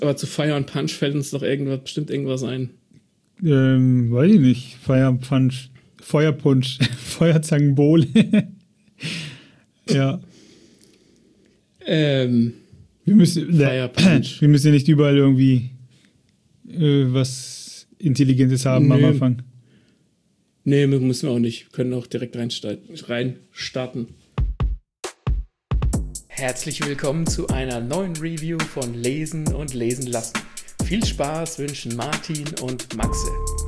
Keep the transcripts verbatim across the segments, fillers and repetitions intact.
Aber zu Fire und Punch fällt uns doch irgendwas, bestimmt irgendwas ein. Ähm, weiß ich nicht. Fire Punch, Feuerpunch, Feuerzangenbowle. Ja. Ähm, wir müssen, Fire Punch. Wir müssen ja nicht überall irgendwie äh, was Intelligentes haben nee. am Anfang. Nee, müssen wir auch nicht. Wir können auch direkt rein starten. Herzlich willkommen zu einer neuen Review von Lesen und Lesen lassen. Viel Spaß wünschen Martin und Maxe.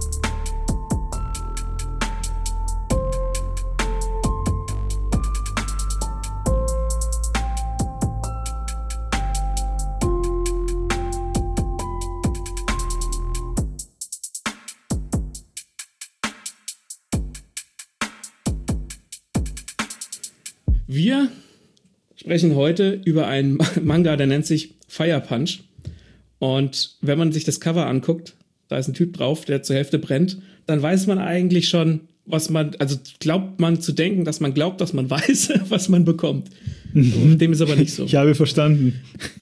Wir sprechen heute über einen Manga, der nennt sich Fire Punch. Und wenn man sich das Cover anguckt, da ist ein Typ drauf, der zur Hälfte brennt, dann weiß man eigentlich schon, was man, also glaubt man zu denken, dass man glaubt, dass man weiß, was man bekommt. Mhm. Dem ist aber nicht so. Ich habe verstanden.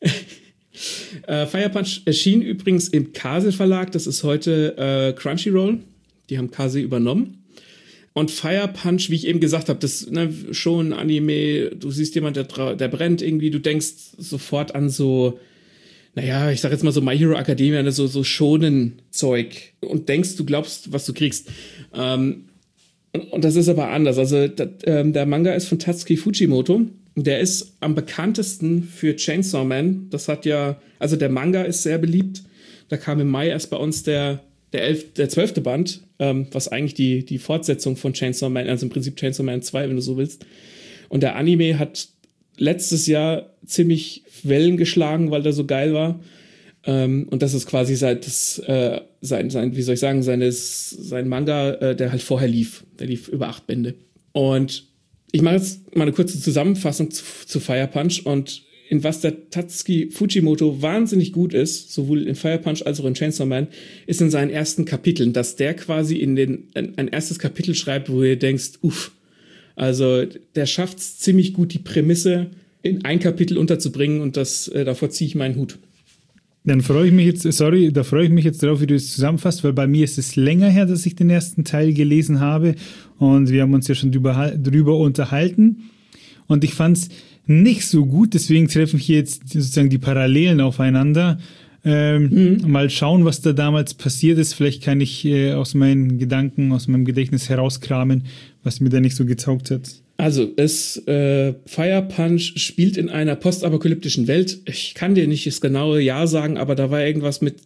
äh, Fire Punch erschien übrigens im Kase Verlag, das ist heute äh, Crunchyroll. Die haben Kase übernommen. Und Fire Punch, wie ich eben gesagt habe, das ne, schon Anime, du siehst jemand, der, der brennt irgendwie, du denkst sofort an so, naja, ich sag jetzt mal so My Hero Academia, ne, so, so Shonen-Zeug und denkst, du glaubst, was du kriegst. Ähm, und, und das ist aber anders. Also dat, ähm, der Manga ist von Tatsuki Fujimoto. Der ist am bekanntesten für Chainsaw Man. Das hat ja, also der Manga ist sehr beliebt. Da kam im Mai erst bei uns der Der, elf, der zwölfte Band, ähm, was eigentlich die, die Fortsetzung von Chainsaw Man, also im Prinzip Chainsaw Man zwei, wenn du so willst. Und der Anime hat letztes Jahr ziemlich Wellen geschlagen, weil der so geil war. Ähm, und das ist quasi seit das, äh, sein, sein, wie soll ich sagen, seines, sein Manga, äh, der halt vorher lief. Der lief über acht Bände. Und ich mache jetzt mal eine kurze Zusammenfassung zu, zu Fire Punch und in was der Tatsuki Fujimoto wahnsinnig gut ist, sowohl in Fire Punch als auch in Chainsaw Man, ist in seinen ersten Kapiteln, dass der quasi in den ein, ein erstes Kapitel schreibt, wo ihr denkst, uff, also der schafft es ziemlich gut, die Prämisse in ein Kapitel unterzubringen und das äh, davor ziehe ich meinen Hut. Dann freue ich mich jetzt, sorry, da freue ich mich jetzt drauf, wie du es zusammenfasst, weil bei mir ist es länger her, dass ich den ersten Teil gelesen habe und wir haben uns ja schon drüber, drüber unterhalten und ich fand's nicht so gut, deswegen treffen hier jetzt sozusagen die Parallelen aufeinander. Ähm, mhm. Mal schauen, was da damals passiert ist. Vielleicht kann ich äh, aus meinen Gedanken, aus meinem Gedächtnis herauskramen, was mir da nicht so getaugt hat. Also, es äh, Fire Punch spielt in einer postapokalyptischen Welt. Ich kann dir nicht das genaue Jahr sagen, aber da war irgendwas mit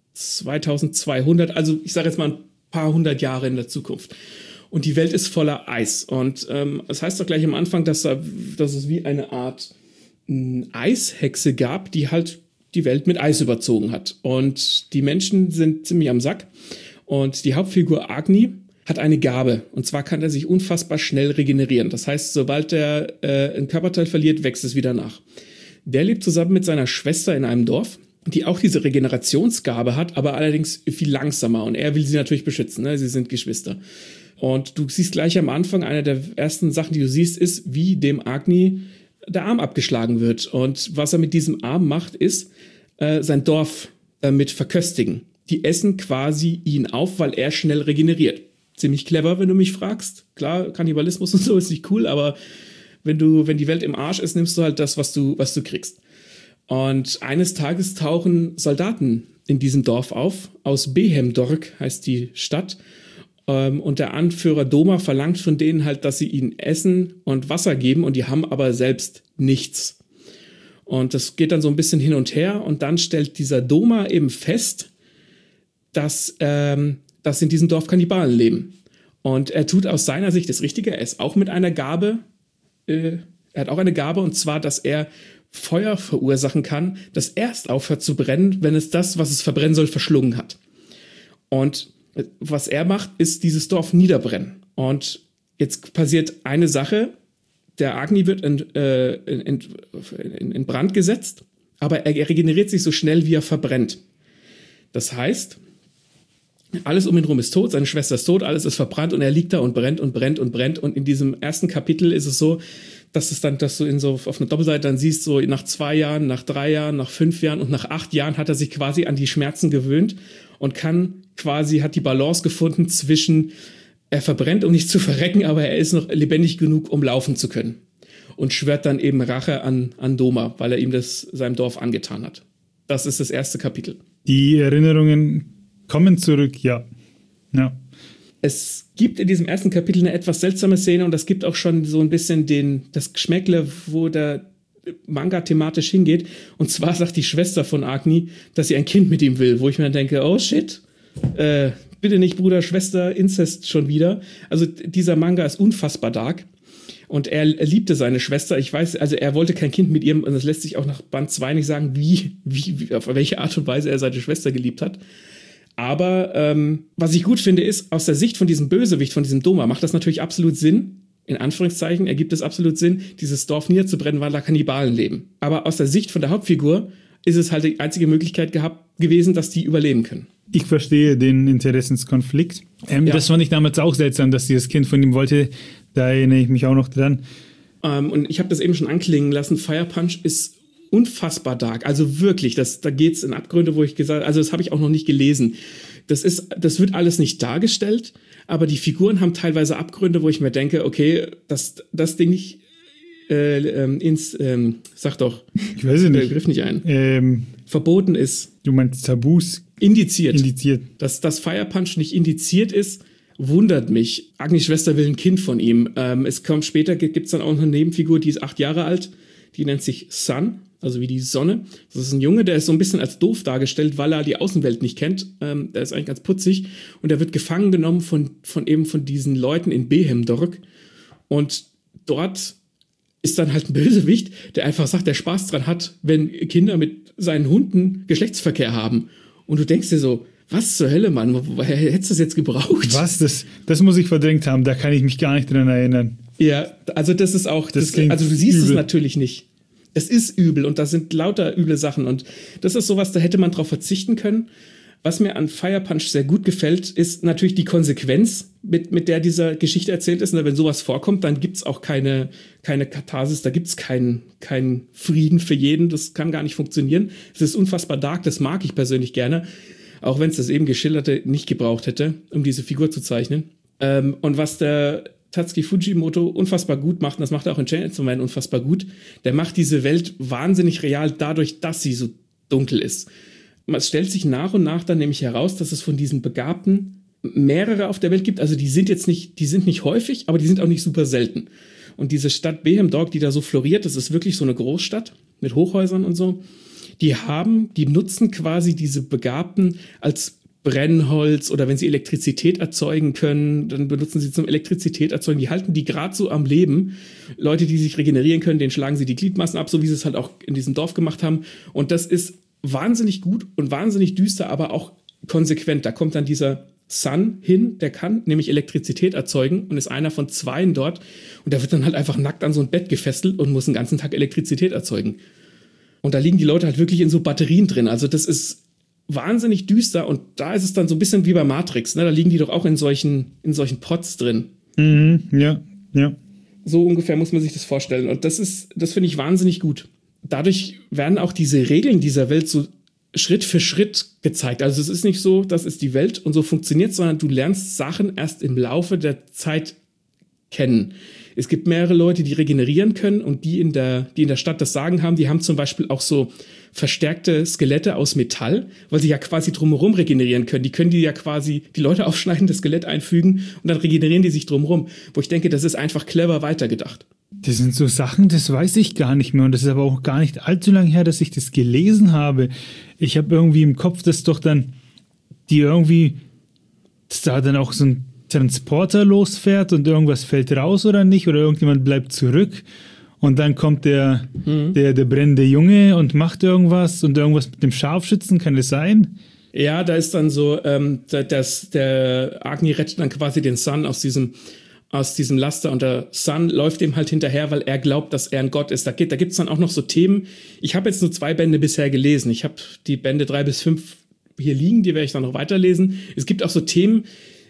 zweitausendzweihundert, also ich sage jetzt mal ein paar hundert Jahre in der Zukunft. Und die Welt ist voller Eis. Und ähm, das heißt doch gleich am Anfang, dass, da, dass es wie eine Art m, Eishexe gab, die halt die Welt mit Eis überzogen hat. Und die Menschen sind ziemlich am Sack. Und die Hauptfigur Agni hat eine Gabe. Und zwar kann er sich unfassbar schnell regenerieren. Das heißt, sobald er äh, ein Körperteil verliert, wächst es wieder nach. Der lebt zusammen mit seiner Schwester in einem Dorf, die auch diese Regenerationsgabe hat, aber allerdings viel langsamer. Und er will sie natürlich beschützen, ne? Sie sind Geschwister. Und du siehst gleich am Anfang, eine der ersten Sachen, die du siehst, ist, wie dem Agni der Arm abgeschlagen wird. Und was er mit diesem Arm macht, ist, äh, sein Dorf damit verköstigen. Die essen quasi ihn auf, weil er schnell regeneriert. Ziemlich clever, wenn du mich fragst. Klar, Kannibalismus und so ist nicht cool, aber wenn du, wenn die Welt im Arsch ist, nimmst du halt das, was du, was du kriegst. Und eines Tages tauchen Soldaten in diesem Dorf auf. Aus Behemdork heißt die Stadt. Und der Anführer Doma verlangt von denen halt, dass sie ihnen Essen und Wasser geben und die haben aber selbst nichts. Und das geht dann so ein bisschen hin und her und dann stellt dieser Doma eben fest, dass, ähm, dass in diesem Dorf Kannibalen leben. Und er tut aus seiner Sicht das Richtige, er ist auch mit einer Gabe, äh, er hat auch eine Gabe und zwar, dass er Feuer verursachen kann, das erst aufhört zu brennen, wenn es das, was es verbrennen soll, verschlungen hat. Und was er macht, ist dieses Dorf niederbrennen. Und jetzt passiert eine Sache, der Agni wird in, äh, in, in, in Brand gesetzt, aber er regeneriert sich so schnell, wie er verbrennt. Das heißt, alles um ihn herum ist tot, seine Schwester ist tot, alles ist verbrannt und er liegt da und brennt und brennt und brennt. Und in diesem ersten Kapitel ist es so, dass es dann, dass du in so auf einer Doppelseite dann siehst, so nach zwei Jahren, nach drei Jahren, nach fünf Jahren und nach acht Jahren hat er sich quasi an die Schmerzen gewöhnt und kann quasi, hat die Balance gefunden zwischen, er verbrennt, um nicht zu verrecken, aber er ist noch lebendig genug, um laufen zu können. Und schwört dann eben Rache an, an Doma, weil er ihm das seinem Dorf angetan hat. Das ist das erste Kapitel. Die Erinnerungen kommen zurück, ja. Ja. Es gibt in diesem ersten Kapitel eine etwas seltsame Szene und das gibt auch schon so ein bisschen den, das Geschmäckle, wo der Manga thematisch hingeht. Und zwar sagt die Schwester von Agni, dass sie ein Kind mit ihm will, wo ich mir denke, oh shit, äh, bitte nicht Bruder, Schwester, Inzest schon wieder. Also dieser Manga ist unfassbar dark. Und er, er liebte seine Schwester. Ich weiß, also er wollte kein Kind mit ihr. Und das lässt sich auch nach Band zwei nicht sagen, wie, wie, wie auf welche Art und Weise er seine Schwester geliebt hat. Aber ähm, was ich gut finde, ist, aus der Sicht von diesem Bösewicht, von diesem Doma, macht das natürlich absolut Sinn. In Anführungszeichen ergibt es absolut Sinn, dieses Dorf niederzubrennen, weil da Kannibalen leben. Aber aus der Sicht von der Hauptfigur ist es halt die einzige Möglichkeit gehabt gewesen, dass die überleben können. Ich verstehe den Interessenskonflikt. Ähm, ja. Das fand ich damals auch seltsam, dass sie das Kind von ihm wollte. Da erinnere ich mich auch noch dran. Ähm, und ich habe das eben schon anklingen lassen. Fire Punch ist unfassbar dark. Also wirklich, das, da geht's in Abgründe, wo ich gesagt, also das habe ich auch noch nicht gelesen. Das ist, das wird alles nicht dargestellt, aber die Figuren haben teilweise Abgründe, wo ich mir denke, okay, dass das Ding nicht äh, ähm, ins, ähm, sag doch, ich weiß es nicht, Begriff nicht ein, ähm, verboten ist. Du meinst Tabus? Indiziert. Indiziert. Dass das Fire Punch nicht indiziert ist, wundert mich. Agnis Schwester will ein Kind von ihm. Ähm, es kommt später, gibt es dann auch eine Nebenfigur, die ist acht Jahre alt, die nennt sich Sun, also wie die Sonne. Das ist ein Junge, der ist so ein bisschen als doof dargestellt, weil er die Außenwelt nicht kennt. Ähm, der ist eigentlich ganz putzig und der wird gefangen genommen von, von eben von diesen Leuten in Behemdorg. Und dort ist dann halt ein Bösewicht, der einfach sagt, der Spaß dran hat, wenn Kinder mit seinen Hunden Geschlechtsverkehr haben. Und du denkst dir so, was zur Hölle, Mann, woher hättest du das jetzt gebraucht? Was? Das, das muss ich verdrängt haben, da kann ich mich gar nicht dran erinnern. Ja, also das ist auch, das das, also du siehst übel. Es natürlich nicht. Es ist übel und das sind lauter üble Sachen und das ist sowas, da hätte man drauf verzichten können. Was mir an Fire Punch sehr gut gefällt, ist natürlich die Konsequenz, mit, mit der diese Geschichte erzählt ist. Und wenn sowas vorkommt, dann gibt's auch keine, keine Katharsis, da gibt's keinen keinen Frieden für jeden, das kann gar nicht funktionieren. Es ist unfassbar dark, das mag ich persönlich gerne, auch wenn es das eben Geschilderte nicht gebraucht hätte, um diese Figur zu zeichnen. Ähm, und was der Tatsuki Fujimoto unfassbar gut macht, und das macht er auch in Chainsaw Man unfassbar gut, der macht diese Welt wahnsinnig real dadurch, dass sie so dunkel ist. Es stellt sich nach und nach dann nämlich heraus, dass es von diesen Begabten mehrere auf der Welt gibt. Also die sind jetzt nicht, die sind nicht häufig, aber die sind auch nicht super selten. Und diese Stadt Behemdorg, die da so floriert, das ist wirklich so eine Großstadt mit Hochhäusern und so. Die haben, die nutzen quasi diese Begabten als Brennholz oder wenn sie Elektrizität erzeugen können, dann benutzen sie zum Elektrizität erzeugen. Die halten die gerade so am Leben. Leute, die sich regenerieren können, denen schlagen sie die Gliedmaßen ab, so wie sie es halt auch in diesem Dorf gemacht haben. Und das ist wahnsinnig gut und wahnsinnig düster, aber auch konsequent. Da kommt dann dieser Sun hin, der kann nämlich Elektrizität erzeugen und ist einer von zweien dort. Und der wird dann halt einfach nackt an so ein Bett gefesselt und muss den ganzen Tag Elektrizität erzeugen. Und da liegen die Leute halt wirklich in so Batterien drin. Also das ist wahnsinnig düster und da ist es dann so ein bisschen wie bei Matrix, ne? Da liegen die doch auch in solchen, in solchen Pots drin. Mhm, ja, ja. So ungefähr muss man sich das vorstellen. Und das ist, das finde ich wahnsinnig gut. Dadurch werden auch diese Regeln dieser Welt so Schritt für Schritt gezeigt. Also es ist nicht so, das ist die Welt und so funktioniert, sondern du lernst Sachen erst im Laufe der Zeit kennen. Es gibt mehrere Leute, die regenerieren können und die in der, die in der Stadt das Sagen haben. Die haben zum Beispiel auch so verstärkte Skelette aus Metall, weil sie ja quasi drumherum regenerieren können. Die können die ja quasi, die Leute aufschneiden, das Skelett einfügen und dann regenerieren die sich drumherum. Wo ich denke, das ist einfach clever weitergedacht. Das sind so Sachen, das weiß ich gar nicht mehr. Und das ist aber auch gar nicht allzu lange her, dass ich das gelesen habe. Ich habe irgendwie im Kopf, dass doch dann die irgendwie, dass da dann auch so ein Transporter losfährt und irgendwas fällt raus oder nicht. Oder irgendjemand bleibt zurück. Und dann kommt der, mhm. der, der brennende Junge und macht irgendwas und irgendwas mit dem Scharfschützen, kann es sein? Ja, da ist dann so, ähm, das, der Agni rettet dann quasi den Sun aus diesem aus diesem Laster und der Sun läuft ihm halt hinterher, weil er glaubt, dass er ein Gott ist. Da, geht, da gibt's dann auch noch so Themen. Ich habe jetzt nur zwei Bände bisher gelesen. Ich habe die Bände drei bis fünf hier liegen, die werde ich dann noch weiterlesen. Es gibt auch so Themen,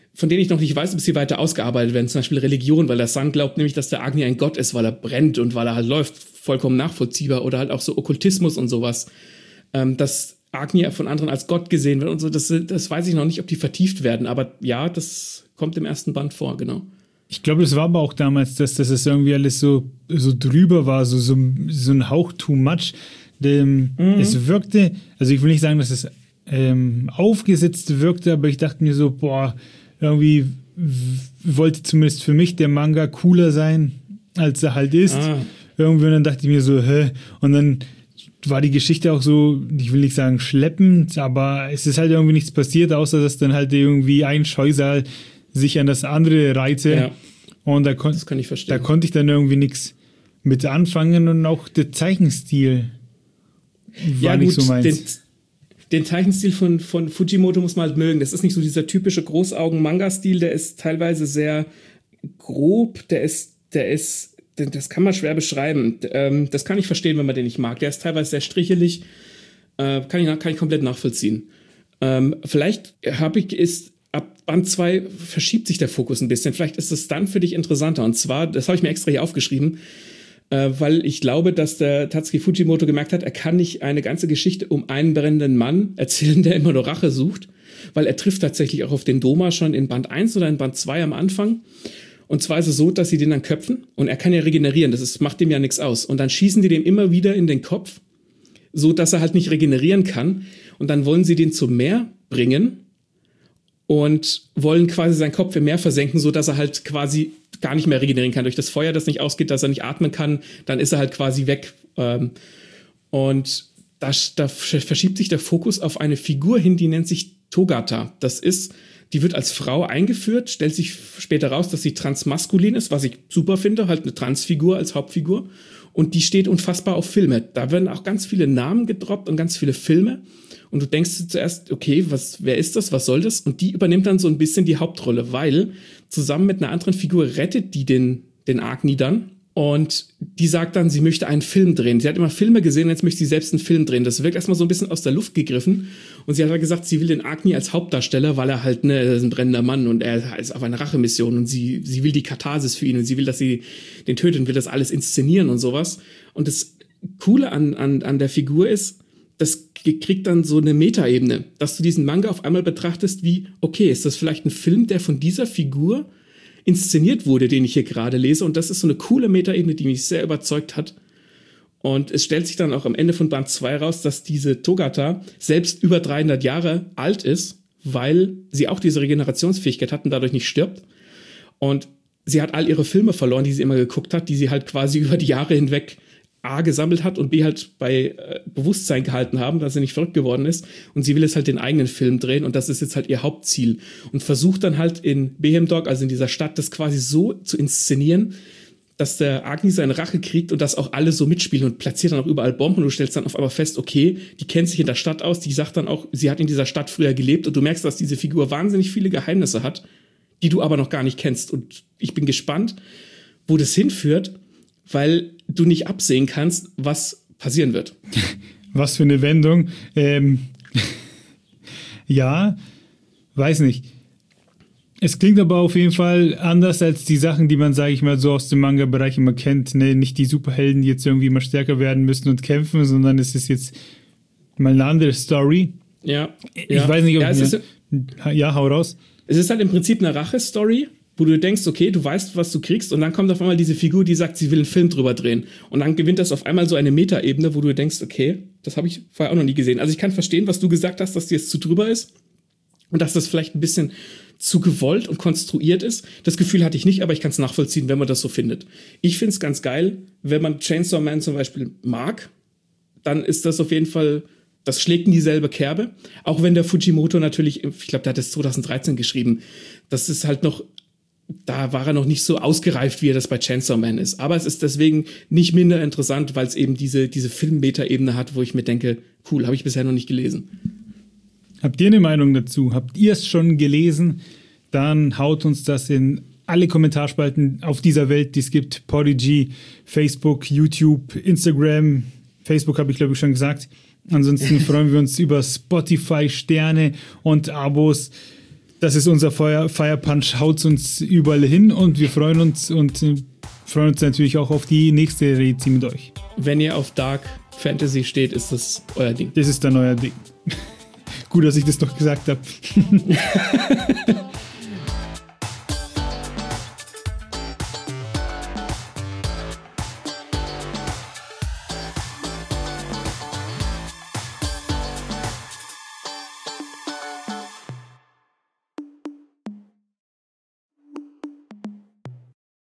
von denen ich noch nicht weiß, ob sie weiter ausgearbeitet werden, zum Beispiel Religion, weil der Sun glaubt nämlich, dass der Agni ein Gott ist, weil er brennt und weil er halt läuft, vollkommen nachvollziehbar, oder halt auch so Okkultismus und sowas, ähm, dass Agni von anderen als Gott gesehen wird und so, das, das weiß ich noch nicht, ob die vertieft werden, aber ja, das kommt im ersten Band vor, genau. Ich glaube, das war aber auch damals, dass, dass es irgendwie alles so, so drüber war, so, so, so ein Hauch too much. Dem, mhm. Es wirkte, also ich will nicht sagen, dass es ähm, aufgesetzt wirkte, aber ich dachte mir so, boah, irgendwie wollte zumindest für mich der Manga cooler sein, als er halt ist. Ah. Irgendwie, und dann dachte ich mir so, hä? Und dann war die Geschichte auch so, ich will nicht sagen schleppend, aber es ist halt irgendwie nichts passiert, außer dass dann halt irgendwie ein Scheusal sich an das andere reihte. Ja, und da, kon- das kann ich verstehen. Da konnte ich dann irgendwie nichts mit anfangen und auch der Zeichenstil war ja, nicht gut, so meins. Den, den Zeichenstil von, von Fujimoto muss man halt mögen. Das ist nicht so dieser typische Großaugen-Manga-Stil, der ist teilweise sehr grob, der ist, der ist, das kann man schwer beschreiben. Das kann ich verstehen, wenn man den nicht mag. Der ist teilweise sehr strichelig, kann ich, kann ich komplett nachvollziehen. Vielleicht habe ich, ist ab Band zwei verschiebt sich der Fokus ein bisschen. Vielleicht ist es dann für dich interessanter. Und zwar, das habe ich mir extra hier aufgeschrieben, äh, weil ich glaube, dass der Tatsuki Fujimoto gemerkt hat, er kann nicht eine ganze Geschichte um einen brennenden Mann erzählen, der immer nur Rache sucht, weil er trifft tatsächlich auch auf den Doma schon in Band eins oder in Band zwei am Anfang. Und zwar ist es so, dass sie den dann köpfen und er kann ja regenerieren. Das ist, macht dem ja nichts aus. Und dann schießen die dem immer wieder in den Kopf, so dass er halt nicht regenerieren kann. Und dann wollen sie den zum Meer bringen und wollen quasi seinen Kopf im Meer versenken, so dass er halt quasi gar nicht mehr regenerieren kann. Durch das Feuer, das nicht ausgeht, dass er nicht atmen kann, dann ist er halt quasi weg. Und da, da verschiebt sich der Fokus auf eine Figur hin, die nennt sich Togata. Das ist, die wird als Frau eingeführt, stellt sich später raus, dass sie transmaskulin ist, was ich super finde, halt eine Transfigur als Hauptfigur. Und die steht unfassbar auf Filme. Da werden auch ganz viele Namen gedroppt und ganz viele Filme. Und du denkst zuerst, okay, was, wer ist das, was soll das? Und die übernimmt dann so ein bisschen die Hauptrolle, weil zusammen mit einer anderen Figur rettet die den, den Agni dann. Und die sagt dann, sie möchte einen Film drehen. Sie hat immer Filme gesehen, jetzt möchte sie selbst einen Film drehen. Das wirkt erstmal so ein bisschen aus der Luft gegriffen. Und sie hat halt gesagt, sie will den Agni als Hauptdarsteller, weil er halt, ne, er ist ein brennender Mann und er ist auf einer Rachemission und sie, sie will die Katharsis für ihn und sie will, dass sie den tötet und will das alles inszenieren und sowas. Und das Coole an, an, an der Figur ist, das kriegt dann so eine Metaebene, dass du diesen Manga auf einmal betrachtest wie, okay, ist das vielleicht ein Film, der von dieser Figur inszeniert wurde, den ich hier gerade lese, und das ist so eine coole Metaebene, die mich sehr überzeugt hat. Und es stellt sich dann auch am Ende von Band zwei raus, dass diese Togata selbst über dreihundert Jahre alt ist, weil sie auch diese Regenerationsfähigkeit hat und dadurch nicht stirbt. Und sie hat all ihre Filme verloren, die sie immer geguckt hat, die sie halt quasi über die Jahre hinweg A gesammelt hat und B halt bei äh, Bewusstsein gehalten haben, dass sie nicht verrückt geworden ist. Und sie will jetzt halt den eigenen Film drehen und das ist jetzt halt ihr Hauptziel. Und versucht dann halt in Behemdog, also in dieser Stadt, das quasi so zu inszenieren, dass der Agni seine Rache kriegt und dass auch alle so mitspielen und platziert dann auch überall Bomben. Und du stellst dann auf einmal fest, okay, die kennt sich in der Stadt aus, die sagt dann auch, sie hat in dieser Stadt früher gelebt und du merkst, dass diese Figur wahnsinnig viele Geheimnisse hat, die du aber noch gar nicht kennst. Und ich bin gespannt, wo das hinführt, weil du nicht absehen kannst, was passieren wird. Was für eine Wendung. Ähm, ja, weiß nicht. Es klingt aber auf jeden Fall anders als die Sachen, die man, sage ich mal, so aus dem Manga-Bereich immer kennt. Ne? Nicht die Superhelden, die jetzt irgendwie immer stärker werden müssen und kämpfen, sondern es ist jetzt mal eine andere Story. Ja. Ich ja. weiß nicht, ob... Ja, es ist, ja, hau raus. Es ist halt im Prinzip eine Rache-Story, wo du denkst, okay, du weißt, was du kriegst, und dann kommt auf einmal diese Figur, die sagt, sie will einen Film drüber drehen. Und dann gewinnt das auf einmal so eine Metaebene, wo du denkst, okay, das habe ich vorher auch noch nie gesehen. Also ich kann verstehen, was du gesagt hast, dass dir jetzt zu drüber ist und dass das vielleicht ein bisschen zu gewollt und konstruiert ist. Das Gefühl hatte ich nicht, aber ich kann es nachvollziehen, wenn man das so findet. Ich finde es ganz geil, wenn man Chainsaw Man zum Beispiel mag, dann ist das auf jeden Fall, das schlägt in dieselbe Kerbe. Auch wenn der Fujimoto natürlich, ich glaube, der hat das zwanzig dreizehn geschrieben, das ist halt noch, da war er noch nicht so ausgereift, wie er das bei Chainsaw Man ist. Aber es ist deswegen nicht minder interessant, weil es eben diese, diese Film-Meta-Ebene hat, wo ich mir denke, cool, habe ich bisher noch nicht gelesen. Habt ihr eine Meinung dazu? Habt ihr es schon gelesen? Dann haut uns das in alle Kommentarspalten auf dieser Welt, die es gibt. Podigy, Facebook, YouTube, Instagram. Facebook habe ich, glaube ich, schon gesagt. Ansonsten freuen wir uns über Spotify, Sterne und Abos. Das ist unser Fire, Fire Punch, haut uns überall hin und wir freuen uns und äh, freuen uns natürlich auch auf die nächste Rezi mit euch. Wenn ihr auf Dark Fantasy steht, ist das euer Ding. Das ist dann euer Ding. Gut, dass ich das doch gesagt habe.